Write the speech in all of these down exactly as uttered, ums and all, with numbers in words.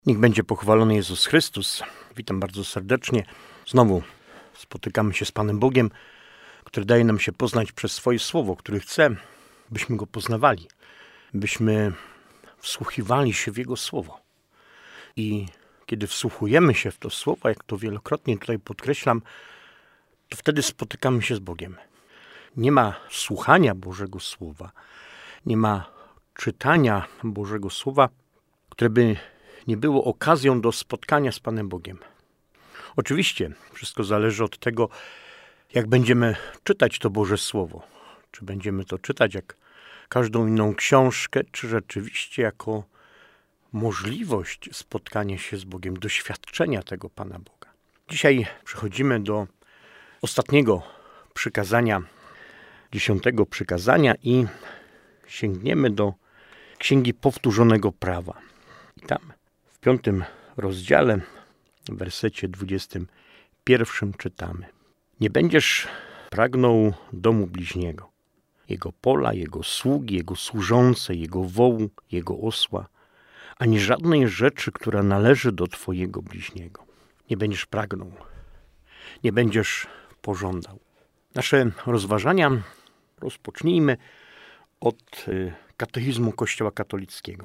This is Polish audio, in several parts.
Niech będzie pochwalony Jezus Chrystus. Witam bardzo serdecznie. Znowu spotykamy się z Panem Bogiem, który daje nam się poznać przez swoje słowo, który chce, byśmy Go poznawali, byśmy wsłuchiwali się w Jego słowo. I kiedy wsłuchujemy się w to słowo, jak to wielokrotnie tutaj podkreślam, to wtedy spotykamy się z Bogiem. Nie ma słuchania Bożego Słowa, nie ma czytania Bożego Słowa, które by nie było okazją do spotkania z Panem Bogiem. Oczywiście wszystko zależy od tego, jak będziemy czytać to Boże Słowo. Czy będziemy to czytać jak każdą inną książkę, czy rzeczywiście jako możliwość spotkania się z Bogiem, doświadczenia tego Pana Boga. Dzisiaj przechodzimy do ostatniego przykazania, dziesiątego przykazania i sięgniemy do Księgi Powtórzonego Prawa. I tam w piątym rozdziale, w wersecie dwudziestym pierwszym czytamy: Nie będziesz pragnął domu bliźniego, jego pola, jego sługi, jego służącej, jego wołu, jego osła, ani żadnej rzeczy, która należy do twojego bliźniego. Nie będziesz pragnął, nie będziesz pożądał. Nasze rozważania rozpocznijmy od katechizmu Kościoła katolickiego.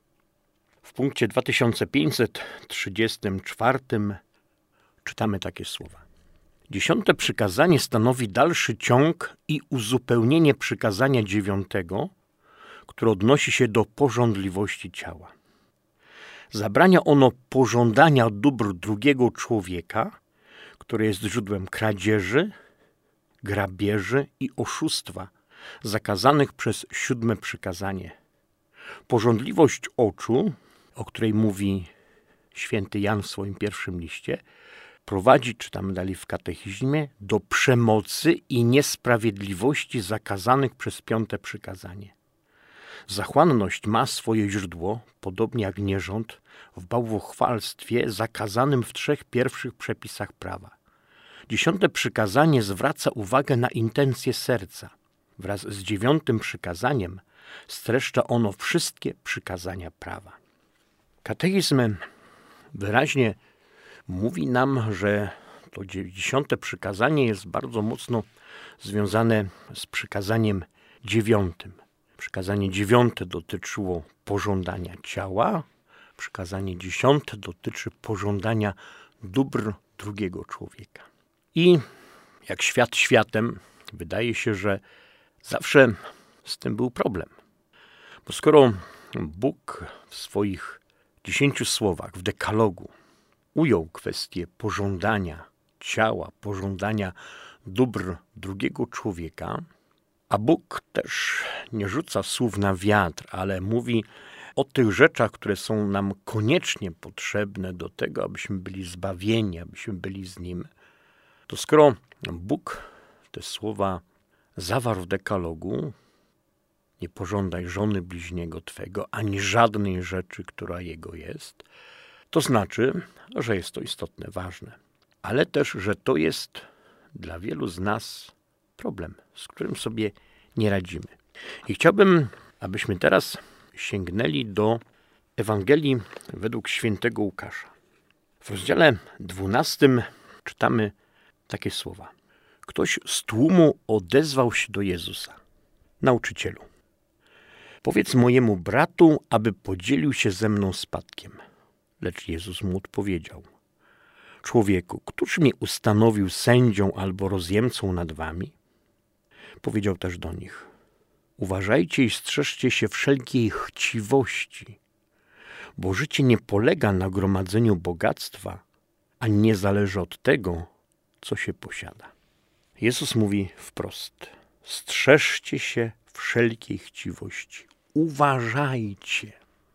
W punkcie dwa tysiące pięćset trzydziestym czwartym czytamy takie słowa. Dziesiąte przykazanie stanowi dalszy ciąg i uzupełnienie przykazania dziewiątego, które odnosi się do pożądliwości ciała. Zabrania ono pożądania dóbr drugiego człowieka, które jest źródłem kradzieży, grabieży i oszustwa, zakazanych przez siódme przykazanie. Pożądliwość oczu, o której mówi święty Jan w swoim pierwszym liście, prowadzi, czytamy dalej w katechizmie, do przemocy i niesprawiedliwości zakazanych przez piąte przykazanie. Zachłanność ma swoje źródło, podobnie jak nierząd, w bałwochwalstwie zakazanym w trzech pierwszych przepisach prawa. Dziesiąte przykazanie zwraca uwagę na intencje serca. Wraz z dziewiątym przykazaniem streszcza ono wszystkie przykazania prawa. Katechizm wyraźnie mówi nam, że to dziesiąte przykazanie jest bardzo mocno związane z przykazaniem dziewiątym. Przykazanie dziewiąte dotyczyło pożądania ciała, przykazanie dziesiąte dotyczy pożądania dóbr drugiego człowieka. I jak świat światem, wydaje się, że zawsze z tym był problem. Bo skoro Bóg w swoich dziesięciu słowach, w dekalogu, ujął kwestię pożądania ciała, pożądania dóbr drugiego człowieka, a Bóg też nie rzuca słów na wiatr, ale mówi o tych rzeczach, które są nam koniecznie potrzebne do tego, abyśmy byli zbawieni, abyśmy byli z Nim, to skoro Bóg te słowa zawarł w dekalogu, nie pożądaj żony bliźniego twego, ani żadnej rzeczy, która jego jest, to znaczy, że jest to istotne, ważne. Ale też, że to jest dla wielu z nas problem, z którym sobie nie radzimy. I chciałbym, abyśmy teraz sięgnęli do Ewangelii według świętego Łukasza. W rozdziale dwunastym czytamy takie słowa. Ktoś z tłumu odezwał się do Jezusa. Nauczycielu, powiedz mojemu bratu, aby podzielił się ze mną spadkiem. Lecz Jezus mu odpowiedział. Człowieku, któż mnie ustanowił sędzią albo rozjemcą nad wami? Powiedział też do nich. Uważajcie i strzeżcie się wszelkiej chciwości, bo życie nie polega na gromadzeniu bogactwa, ani nie zależy od tego, co się posiada. Jezus mówi wprost. Strzeżcie się wszelkiej chciwości. Uważajcie.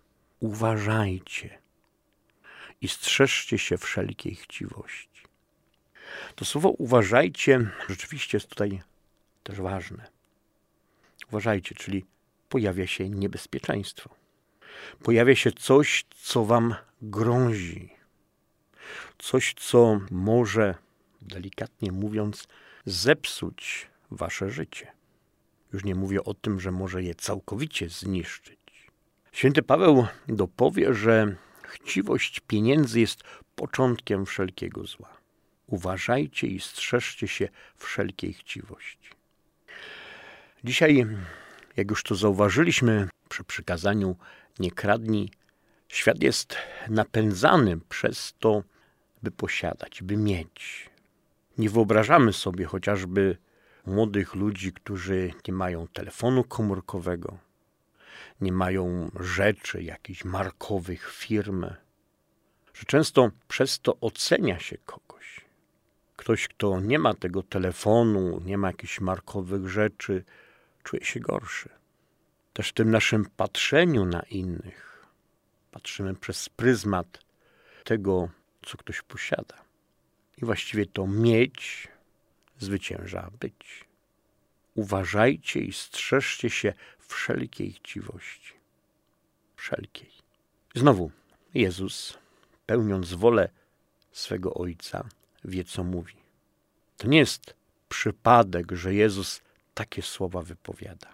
Uważajcie. I strzeżcie się wszelkiej chciwości. To słowo uważajcie rzeczywiście jest tutaj też ważne. Uważajcie, czyli pojawia się niebezpieczeństwo. Pojawia się coś, co wam grozi. Coś, co może, delikatnie mówiąc, zepsuć wasze życie. Już nie mówię o tym, że może je całkowicie zniszczyć. Święty Paweł dopowie, że Chciwość pieniędzy jest początkiem wszelkiego zła. Uważajcie i strzeżcie się wszelkiej chciwości. Dzisiaj, jak już to zauważyliśmy przy przykazaniu nie kradnij, świat jest napędzany przez to, by posiadać, by mieć. Nie wyobrażamy sobie chociażby młodych ludzi, którzy nie mają telefonu komórkowego, nie mają rzeczy jakichś markowych firm, że często przez to ocenia się kogoś. Ktoś, kto nie ma tego telefonu, nie ma jakichś markowych rzeczy, czuje się gorszy. Też w tym naszym patrzeniu na innych patrzymy przez pryzmat tego, co ktoś posiada. I właściwie to mieć zwycięża być. Uważajcie i strzeżcie się wszelkiej chciwości. Wszelkiej. Znowu Jezus, pełniąc wolę swego Ojca, wie, co mówi. To nie jest przypadek, że Jezus takie słowa wypowiada.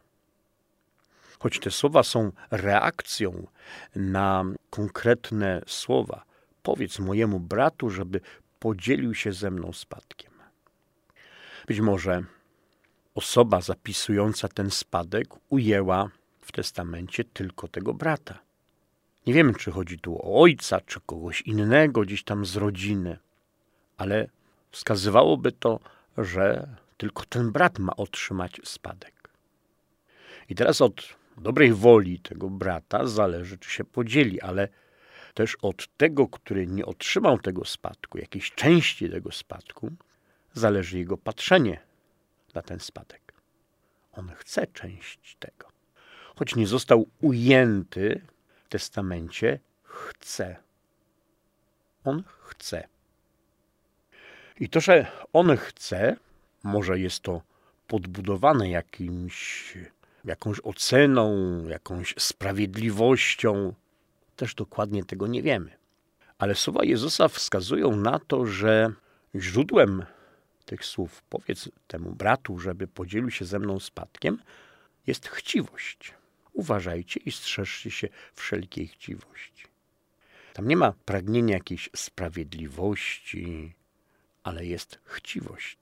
Choć te słowa są reakcją na konkretne słowa. Powiedz mojemu bratu, żeby podzielił się ze mną spadkiem. Być może osoba zapisująca ten spadek ujęła w testamencie tylko tego brata. Nie wiemy, czy chodzi tu o ojca, czy kogoś innego gdzieś tam z rodziny, ale wskazywałoby to, że tylko ten brat ma otrzymać spadek. I teraz od dobrej woli tego brata zależy, czy się podzieli, ale też od tego, który nie otrzymał tego spadku, jakiejś części tego spadku, zależy jego patrzenie na ten spadek. On chce część tego. Choć nie został ujęty w testamencie, chce. On chce. I to, że on chce, może jest to podbudowane jakimś, jakąś oceną, jakąś sprawiedliwością. Też dokładnie tego nie wiemy. Ale słowa Jezusa wskazują na to, że źródłem tych słów, powiedz temu bratu, żeby podzielił się ze mną spadkiem, jest chciwość. Uważajcie i strzeżcie się wszelkiej chciwości. Tam nie ma pragnienia jakiejś sprawiedliwości, ale jest chciwość.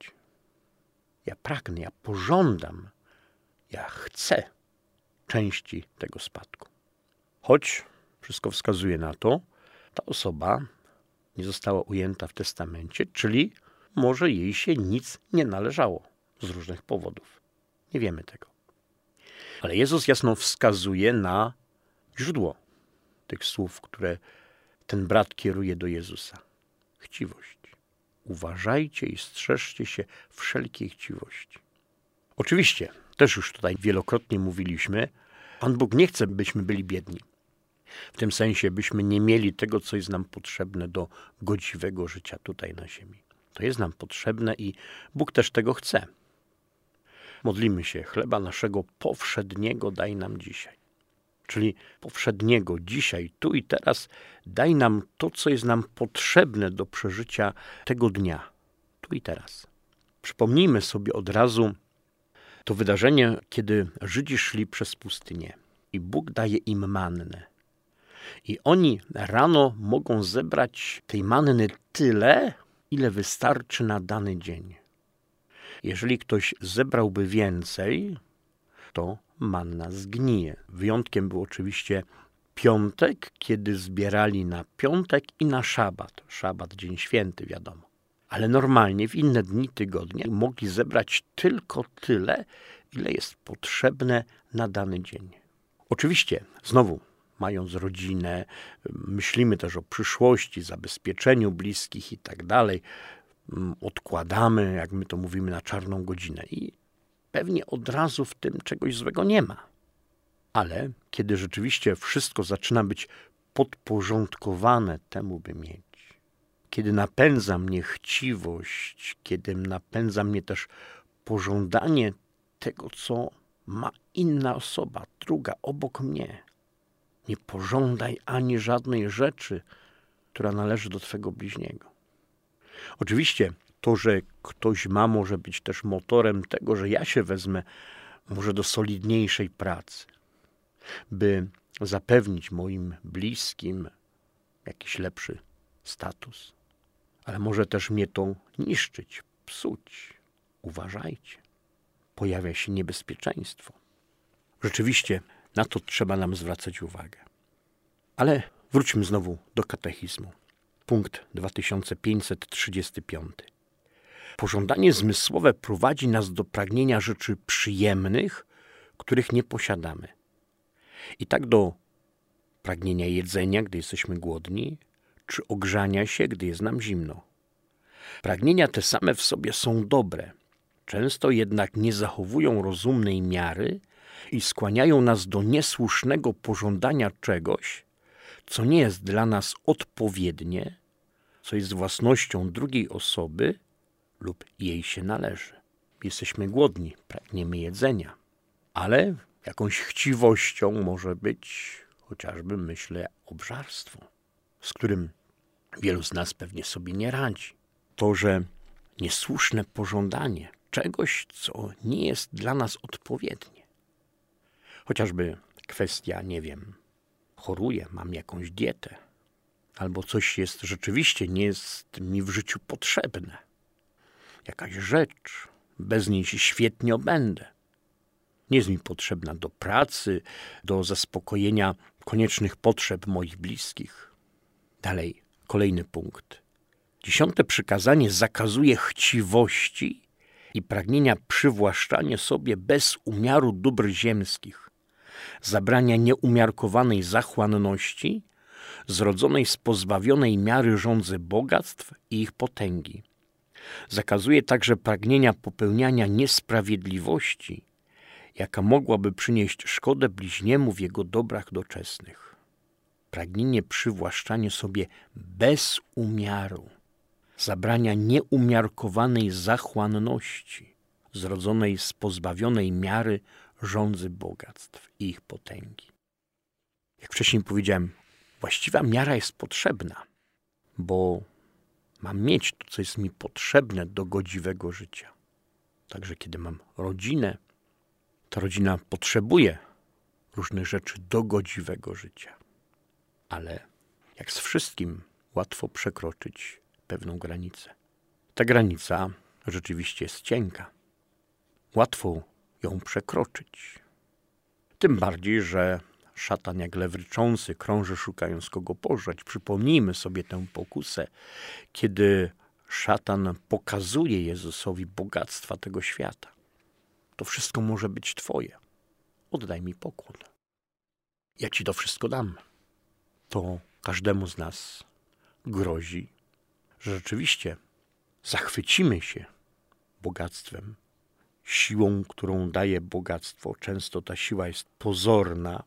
Ja pragnę, ja pożądam, ja chcę części tego spadku. Choć wszystko wskazuje na to, ta osoba nie została ujęta w testamencie, czyli może jej się nic nie należało z różnych powodów. Nie wiemy tego. Ale Jezus jasno wskazuje na źródło tych słów, które ten brat kieruje do Jezusa. Chciwość. Uważajcie i strzeżcie się wszelkiej chciwości. Oczywiście, też już tutaj wielokrotnie mówiliśmy, Pan Bóg nie chce, byśmy byli biedni. W tym sensie, byśmy nie mieli tego, co jest nam potrzebne do godziwego życia tutaj na ziemi. To jest nam potrzebne i Bóg też tego chce. Modlimy się, chleba naszego powszedniego daj nam dzisiaj. Czyli powszedniego, dzisiaj, tu i teraz daj nam to, co jest nam potrzebne do przeżycia tego dnia, tu i teraz. Przypomnijmy sobie od razu to wydarzenie, kiedy Żydzi szli przez pustynię i Bóg daje im mannę. I oni rano mogą zebrać tej manny tyle, ile wystarczy na dany dzień. Jeżeli ktoś zebrałby więcej, to manna zgnije. Wyjątkiem był oczywiście piątek, kiedy zbierali na piątek i na szabat. Szabat, dzień święty, wiadomo. Ale normalnie w inne dni tygodnia mogli zebrać tylko tyle, ile jest potrzebne na dany dzień. Oczywiście, znowu, mając rodzinę, myślimy też o przyszłości, zabezpieczeniu bliskich i tak dalej. Odkładamy, jak my to mówimy, na czarną godzinę i pewnie od razu w tym czegoś złego nie ma. Ale kiedy rzeczywiście wszystko zaczyna być podporządkowane temu, by mieć, kiedy napędza mnie chciwość, kiedy napędza mnie też pożądanie tego, co ma inna osoba, druga, obok mnie. Nie pożądaj ani żadnej rzeczy, która należy do twego bliźniego. Oczywiście to, że ktoś ma, może być też motorem tego, że ja się wezmę może do solidniejszej pracy, by zapewnić moim bliskim jakiś lepszy status. Ale może też mnie to niszczyć, psuć. Uważajcie. Pojawia się niebezpieczeństwo. Rzeczywiście na to trzeba nam zwracać uwagę. Ale wróćmy znowu do katechizmu. Punkt dwa tysiące pięćset trzydziesty piąty. Pożądanie zmysłowe prowadzi nas do pragnienia rzeczy przyjemnych, których nie posiadamy. I tak do pragnienia jedzenia, gdy jesteśmy głodni, czy ogrzania się, gdy jest nam zimno. Pragnienia te same w sobie są dobre, często jednak nie zachowują rozumnej miary i skłaniają nas do niesłusznego pożądania czegoś, co nie jest dla nas odpowiednie, co jest własnością drugiej osoby lub jej się należy. Jesteśmy głodni, pragniemy jedzenia, ale jakąś chciwością może być chociażby, myślę, obżarstwo, z którym wielu z nas pewnie sobie nie radzi. To, że niesłuszne pożądanie czegoś, co nie jest dla nas odpowiednie. Chociażby kwestia, nie wiem, choruję, mam jakąś dietę, albo coś jest rzeczywiście, nie jest mi w życiu potrzebne. Jakaś rzecz, bez niej się świetnie obędę. Nie jest mi potrzebna do pracy, do zaspokojenia koniecznych potrzeb moich bliskich. Dalej, kolejny punkt. Dziesiąte przykazanie zakazuje chciwości i pragnienia przywłaszczania sobie bez umiaru dóbr ziemskich. Zabrania nieumiarkowanej zachłanności, zrodzonej z pozbawionej miary żądzy bogactw i ich potęgi. Zakazuje także pragnienia popełniania niesprawiedliwości, jaka mogłaby przynieść szkodę bliźniemu w jego dobrach doczesnych. Pragnienie przywłaszczania sobie bez umiaru. Zabrania nieumiarkowanej zachłanności, zrodzonej z pozbawionej miary żądzy bogactw i ich potęgi. Jak wcześniej powiedziałem, właściwa miara jest potrzebna, bo mam mieć to, co jest mi potrzebne do godziwego życia. Także kiedy mam rodzinę, ta rodzina potrzebuje różnych rzeczy do godziwego życia. Ale jak z wszystkim łatwo przekroczyć pewną granicę. Ta granica rzeczywiście jest cienka. Łatwo ją przekroczyć. Tym bardziej, że szatan jak lew ryczący krąży, szukając kogo pożreć. Przypomnijmy sobie tę pokusę, kiedy szatan pokazuje Jezusowi bogactwa tego świata. To wszystko może być Twoje. Oddaj mi pokłon. Ja Ci to wszystko dam. To każdemu z nas grozi, że rzeczywiście zachwycimy się bogactwem, siłą, którą daje bogactwo. Często ta siła jest pozorna,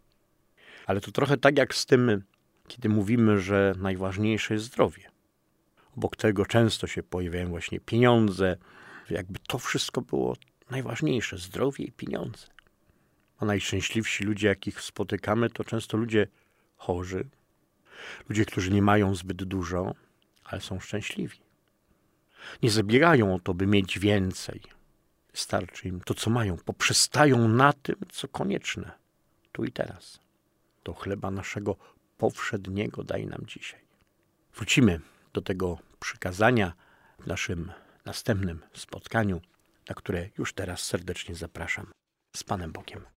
ale to trochę tak jak z tym, kiedy mówimy, że najważniejsze jest zdrowie. Obok tego często się pojawiają właśnie pieniądze. Jakby to wszystko było najważniejsze, zdrowie i pieniądze. A najszczęśliwsi ludzie, jakich spotykamy, to często ludzie chorzy, ludzie, którzy nie mają zbyt dużo, ale są szczęśliwi. Nie zabiegają o to, by mieć więcej. Starczy im to, co mają. Poprzestają na tym, co konieczne. Tu i teraz. Do chleba naszego powszedniego daj nam dzisiaj. Wrócimy do tego przykazania w naszym następnym spotkaniu, na które już teraz serdecznie zapraszam. Z Panem Bogiem.